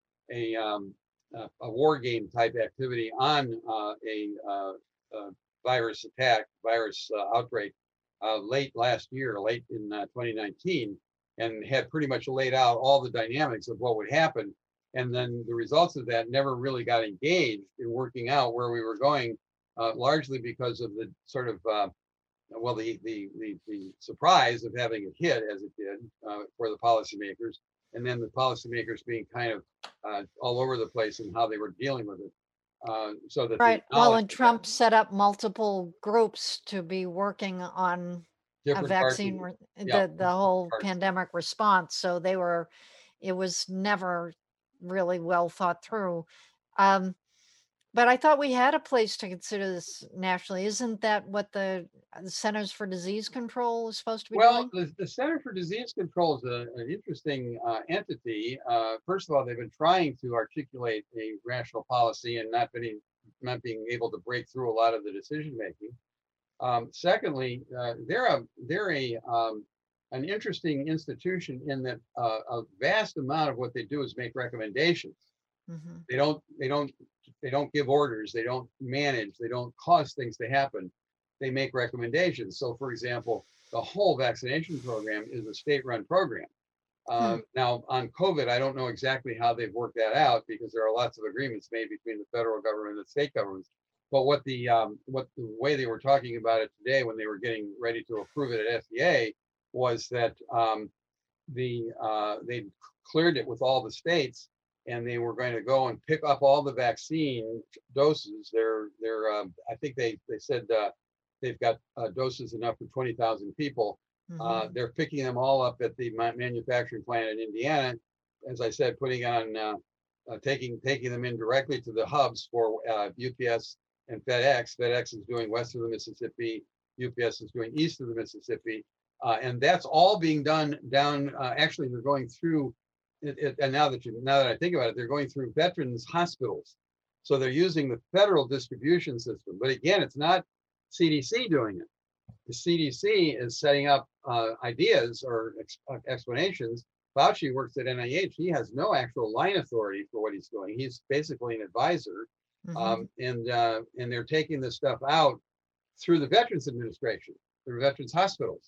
a, um, a, a war game type activity on uh, a, uh, a virus attack, virus uh, outbreak uh, late last year, late in uh, twenty nineteen, and had pretty much laid out all the dynamics of what would happen. And then the results of that never really got engaged in working out where we were going, uh, largely because of the sort of uh, well, the, the, the, the surprise of having it hit as it did uh, for the policymakers, and then the policymakers being kind of uh, all over the place in how they were dealing with it. Uh, so that the Right. Well, knowledge and of that, Trump set up multiple groups to be working on a different parts of vaccine, it, re- yeah, the the whole parts. pandemic response. So they were, it was never really well thought through. Um, but I thought we had a place to consider this nationally. Isn't that what the, uh, the Centers for Disease Control is supposed to be Well, doing? the, the Center for Disease Control is a, an interesting uh, entity. Uh, first of all, they've been trying to articulate a rational policy and not being not being able to break through a lot of the decision making. Um, secondly, uh, they're a they're a um, an interesting institution in that uh, a vast amount of what they do is make recommendations. Hmm. They don't they don't they don't give orders. They don't manage. They don't cause things to happen. They make recommendations. So, for example, the whole vaccination program is a state-run program. Hmm. Um, now, on COVID, I don't know exactly how they've worked that out because there are lots of agreements made between the federal government and the state governments. But what the um, what the way they were talking about it today when they were getting ready to approve it at F D A was that um, the uh, they cleared it with all the states, and they were going to go and pick up all the vaccine doses. They're they're uh, I think they they said uh, they've got uh, doses enough for twenty thousand people. Hmm. Uh, they're picking them all up at the manufacturing plant in Indiana. As I said, putting on uh, uh, taking taking them in directly to the hubs for uh, U P S and FedEx. FedEx is doing west of the Mississippi. U P S is doing east of the Mississippi. Uh, and that's all being done down. Uh, actually, they're going through it, it, and now that you now that I think about it, they're going through veterans hospitals. So they're using the federal distribution system. But again, it's not C D C doing it. The C D C is setting up uh, ideas or ex uh, explanations. Fauci works at N I H. He has no actual line authority for what he's doing. He's basically an advisor, Hmm. um, and uh, and they're taking this stuff out through the Veterans Administration, through veterans hospitals.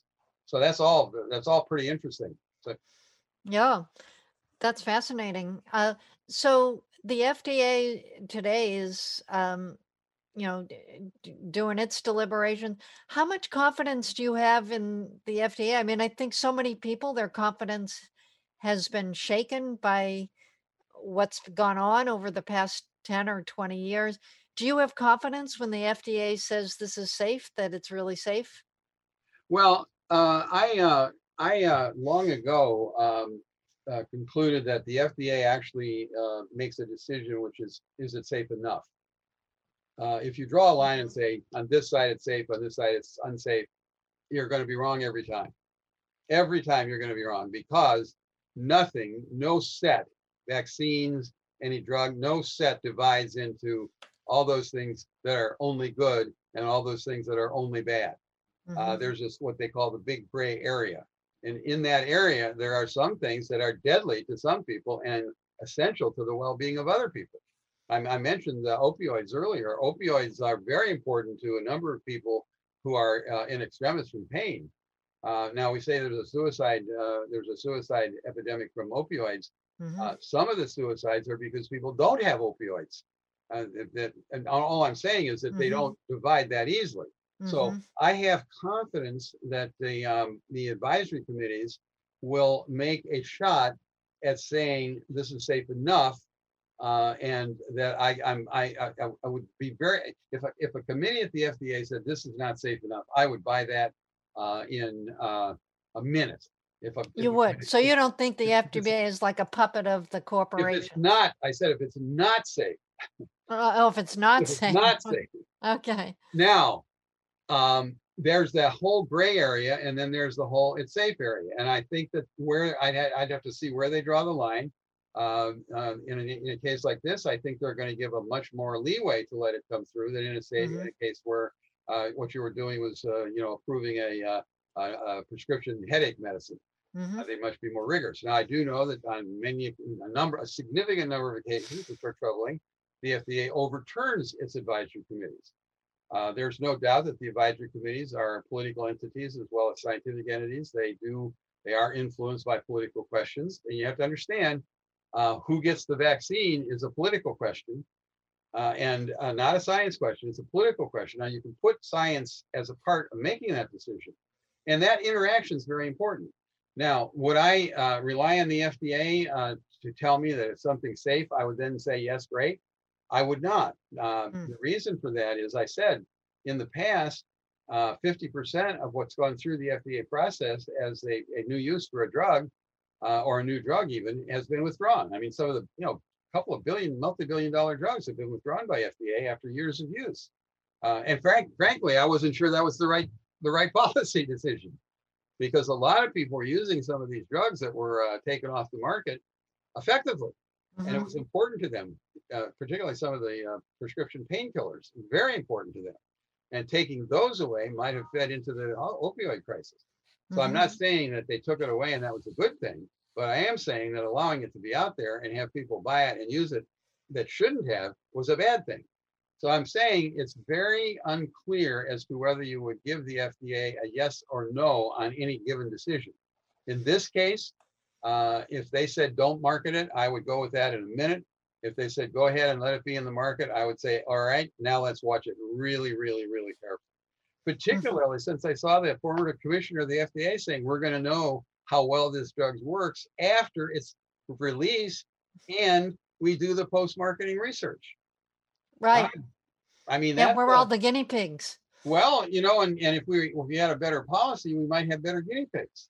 So that's all, that's all pretty interesting. So Yeah, that's fascinating. Uh, so the F D A today is, um, you know, d- d- doing its deliberation. How much confidence do you have in the F D A? I mean, I think so many people, their confidence has been shaken by what's gone on over the past ten or twenty years. Do you have confidence when the F D A says this is safe, that it's really safe? Well, uh, I, uh, I, uh, long ago, um, uh, concluded that the F D A actually, uh, makes a decision, which is, is it safe enough? Uh, if you draw a line and say, on this side it's safe, on this side it's unsafe, you're gonna be wrong every time. Every time you're gonna be wrong, because nothing, no set, vaccines, any drug, no set divides into all those things that are only good and all those things that are only bad. Uh, Hmm. there's just what they call the big gray area. And in that area, there are some things that are deadly to some people and essential to the well-being of other people. I, I mentioned the opioids earlier. Opioids are very important to a number of people who are uh, in extremis from pain. Uh, now we say there's a suicide, uh, there's a suicide epidemic from opioids. Hmm. Uh, some of the suicides are because people don't have opioids. Uh, that, and all I'm saying is that they Hmm. don't divide that easily. So Hmm. I have confidence that the um, the advisory committees will make a shot at saying this is safe enough, uh, and that I I'm I, I I would be very, if a, if a committee at the F D A said this is not safe enough, I would buy that uh, in uh, a minute. If a, if You a, would. So if, you don't think the if it's F D A is like a puppet of the if it's corporations? not, I said if it's not safe, Uh, oh, if it's not if it's safe. not safe. Okay. Now, um, there's that whole gray area, and then there's the whole it's safe area. And I think that where I'd, ha- I'd have to see where they draw the line. Uh, uh, in, a, in a case like this, I think they're going to give a much more leeway to let it come through than in a, say, in Hmm. a case where uh, what you were doing was, uh, you know, approving a, uh, a, a prescription headache medicine. Hmm. Uh, they must be more rigorous. Now, I do know that on many, a number, a significant number of occasions, which are troubling, the F D A overturns its advisory committees. Uh, there's no doubt that the advisory committees are political entities as well as scientific entities. They do, they are influenced by political questions. And you have to understand uh, who gets the vaccine is a political question uh, and uh, not a science question. It's a political question. Now, you can put science as a part of making that decision. And that interaction is very important. Now, would I uh, rely on the F D A uh, to tell me that it's something safe? I would then say, yes, great. I would not. Uh, the reason for that is I said in the past, uh, fifty percent of what's gone through the F D A process as a, a new use for a drug uh, or a new drug even has been withdrawn. I mean, some of the, you know, couple of billion, multi-billion dollar drugs have been withdrawn by F D A after years of use. Uh, and frank, frankly, I wasn't sure that was the right the right policy decision because a lot of people were using some of these drugs that were uh, taken off the market effectively, and it Hmm. was important to them, uh, particularly some of the uh, prescription painkillers, very important to them. And taking those away might have fed into the opioid crisis. So I'm Hmm. not saying that they took it away and that was a good thing, but I am saying that allowing it to be out there and have people buy it and use it that shouldn't have was a bad thing. So I'm saying it's very unclear as to whether you would give the F D A a yes or no on any given decision. In this case, uh, if they said don't market it, I would go with that in a minute. If they said go ahead and let it be in the market, I would say, all right, now let's watch it really, really, really carefully. Hmm. Particularly since I saw the former commissioner of the F D A saying we're going to know how well this drug works after it's released and we do the post-marketing research. I, Right. I mean, And that's we're a, all the guinea pigs. well, you know, and, and if we if we had a better policy, we might have better guinea pigs.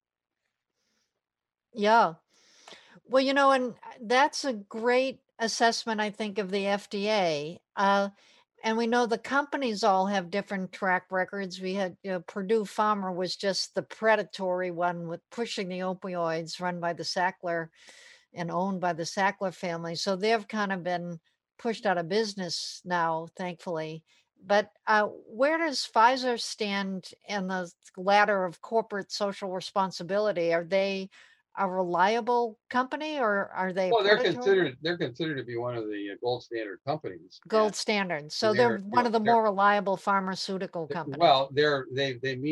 Yeah. Well, you know, and uh, that's a great assessment, I think, of the F D A. Uh, and we know the companies all have different track records. We had, you know, Purdue Pharma was just the predatory one with pushing the opioids run by the Sackler and owned by the Sackler family. So they've kind of been pushed out of business now, thankfully. But uh, where does Pfizer stand in the ladder of corporate social responsibility? Are they a reliable company or are they Well, they're predatory? considered they're considered to be one of the uh, gold standard companies, and, Gold standard. and So they're they're you one know of the they're more reliable pharmaceutical companies. well they're they they meet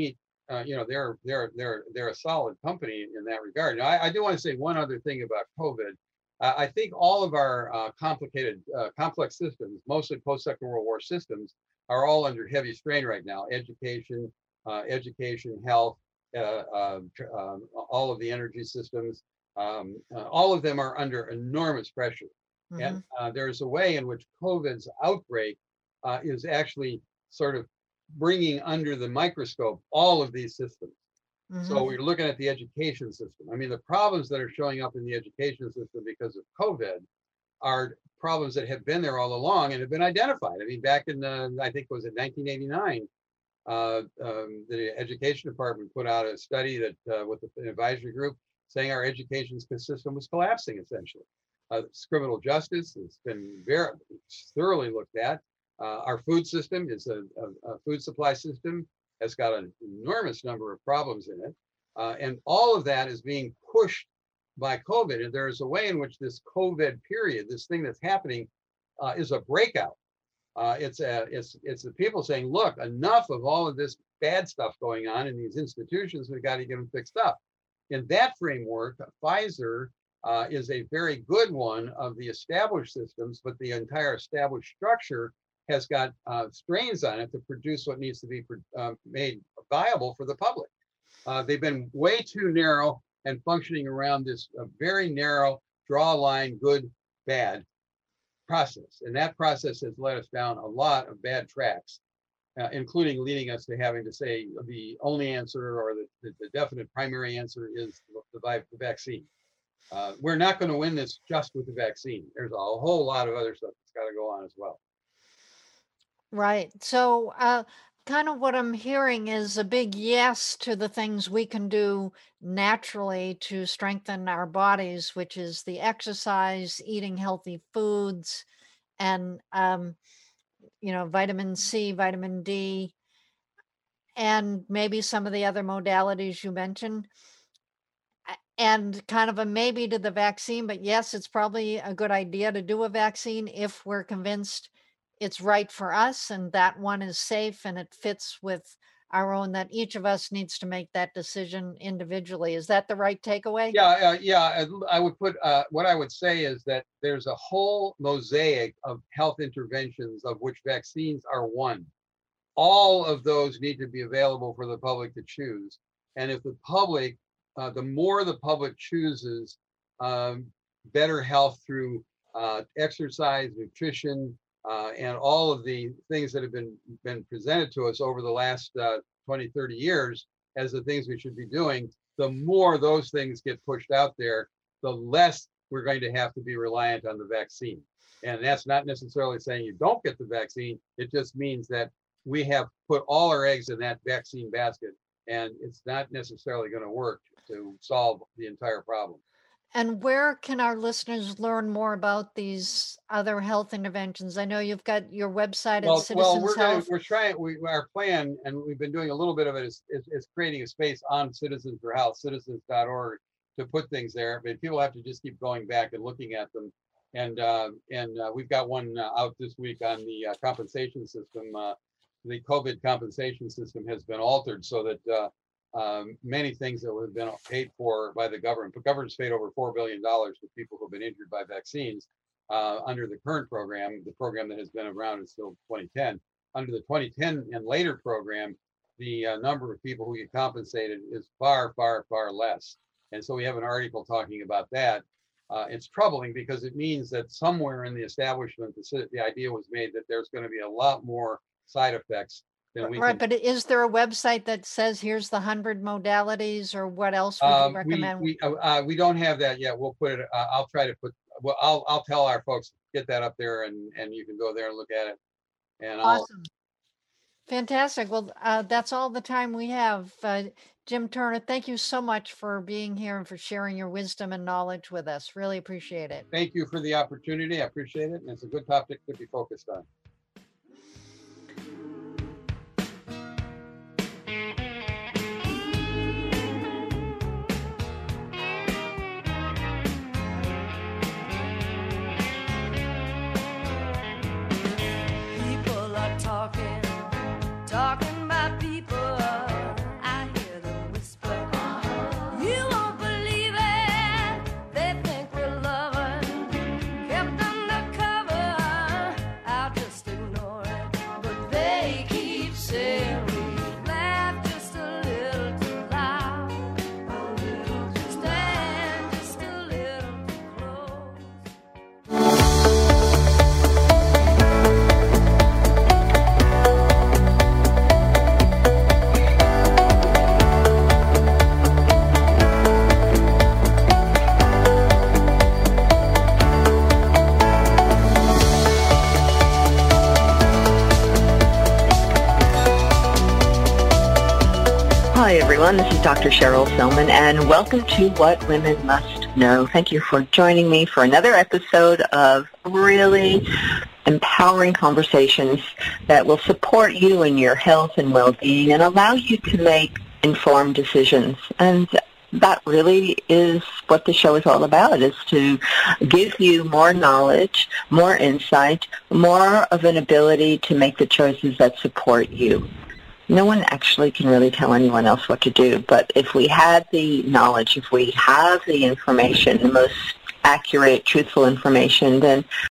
uh, you know, they're they're they're they're a solid company in that regard. Now, I, I do want to say one other thing about COVID. Uh, I think all of our uh, complicated, uh, complex systems, mostly post-Second World War systems, are all under heavy strain right now. Education, uh, education, health, uh, uh, um, all of the energy systems, um, uh, all of them are under enormous pressure. Mm-hmm. And uh, there's a way in which COVID's outbreak uh, is actually sort of bringing under the microscope all of these systems. Mm-hmm. So we're looking at the education system. I mean, the problems that are showing up in the education system because of COVID are problems that have been there all along and have been identified. I mean, back in, uh, I think, was it nineteen eighty-nine, uh, um, the education department put out a study that uh, with an advisory group saying our education system was collapsing, essentially. Uh, criminal justice has been very thoroughly looked at. Uh, our food system is a, a, a food supply system, has got an enormous number of problems in it. Uh, and all of that is being pushed by COVID. And there is a way in which this COVID period, this thing that's happening, uh, is a breakout. Uh, it's, a, it's, it's the people saying, look, enough of all of this bad stuff going on in these institutions, we've got to get them fixed up. In that framework, Pfizer uh, is a very good one of the established systems, but the entire established structure has got uh, strains on it to produce what needs to be uh, made viable for the public. Uh, they've been way too narrow and functioning around this uh, very narrow draw line, good, bad process. And that process has led us down a lot of bad tracks, uh, including leading us to having to say the only answer or the, the, the definite primary answer is the, the, the vaccine. Uh, we're not going to win this just with the vaccine. There's a whole lot of other stuff that's got to go on as well. Right. So, uh, kind of what I'm hearing is a big yes to the things we can do naturally to strengthen our bodies, which is the exercise, eating healthy foods, and, um, you know, vitamin C, vitamin D, and maybe some of the other modalities you mentioned. A- And kind of a maybe to the vaccine, but yes, it's probably a good idea to do a vaccine if we're convinced it's right for us and that one is safe and it fits with our own, that each of us needs to make that decision individually. Is that the right takeaway? Yeah, uh, yeah. I, I would put uh, what I would say is that there's a whole mosaic of health interventions of which vaccines are one. All of those need to be available for the public to choose. And if the public, uh, the more the public chooses um, better health through uh, exercise, nutrition, uh, and all of the things that have been, been presented to us over the last uh, twenty, thirty years as the things we should be doing, the more those things get pushed out there, the less we're going to have to be reliant on the vaccine. And that's not necessarily saying you don't get the vaccine. It just means that we have put all our eggs in that vaccine basket, and it's not necessarily going to work to solve the entire problem. And where can our listeners learn more about these other health interventions? I know you've got your website at Well, well, Citizens we're gonna, Health. we're trying. We our plan, and we've been doing a little bit of it, is, is, is creating a space on Citizens for Health, citizens dot org, to put things there. But people have to just keep going back and looking at them. And uh, and uh, we've got one uh, out this week on the uh, compensation system. Uh, the COVID compensation system has been altered so that uh, um, many things that have been paid for by the government, the government's paid over four billion dollars to people who have been injured by vaccines uh, under the current program, the program that has been around until twenty ten. Under the twenty ten and later program, the uh, number of people who get compensated is far, far, far less. And so we have an article talking about that. Uh, it's troubling because it means that somewhere in the establishment, the, the idea was made that there's going to be a lot more side effects than we Right, can. but is there a website that says here's the hundred modalities, or what else would you Um, we, recommend? we, uh, uh, we don't have that yet. We'll put it, uh, I'll try to put, well, I'll, I'll tell our folks, get that up there, and, and you can go there and look at it. And I'll, Awesome. Fantastic. Well, uh, that's all the time we have. Uh, Jim Turner, thank you so much for being here and for sharing your wisdom and knowledge with us. Really appreciate it. thank you for the opportunity. I appreciate it. And it's a good topic to be focused on. People are talking, talking about people. I hear Hi, everyone. This is Doctor Cheryl Selman, and welcome to What Women Must Know. Thank you for joining me for another episode of really empowering conversations that will support you in your health and well-being and allow you to make informed decisions. And that really is what the show is all about, is to give you more knowledge, more insight, more of an ability to make the choices that support you. No one actually can really tell anyone else what to do, but if we had the knowledge, if we have the information, the most accurate, truthful information, then